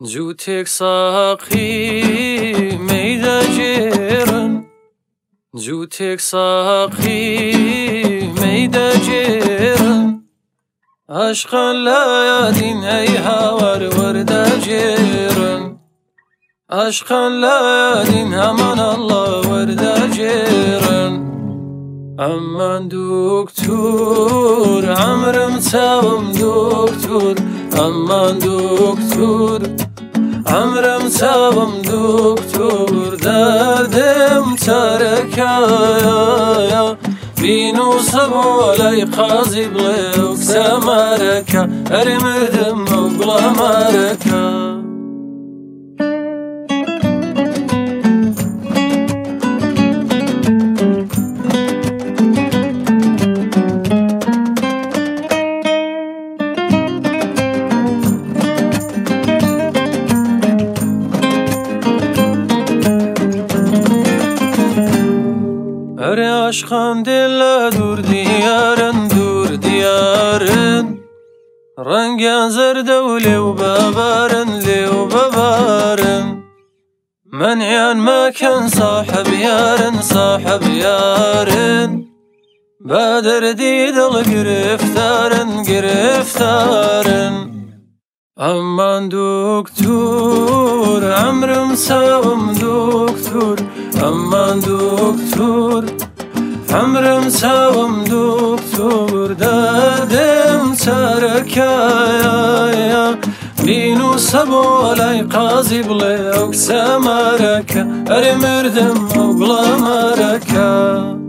جوتك ساقي ميدا جيرن جوتك ساقي ميدا جيرن عشقا لا يدين هيها وردا جيرن عشقا لا يدين همان الله وردا جيرن امان دكتور عمرم تاوم دكتور امان دكتور عمرم تاوم دكتور دردم تركايا بينو سبولي قاضي بليوك سماركا ارمدم وقلا ماركا اري عشقان دل دور ديارن رنگان زرد و ليو ببارن منعان ما كان صاحب يارن بادر ديدل گرفتارن امان دكتور عمرم ساوم دكتور امان دكتور عمرم ساوم دكتور دردم تركايا بينو سبولاي قاضي بليوك سماركا ارمردم وقلا ماركا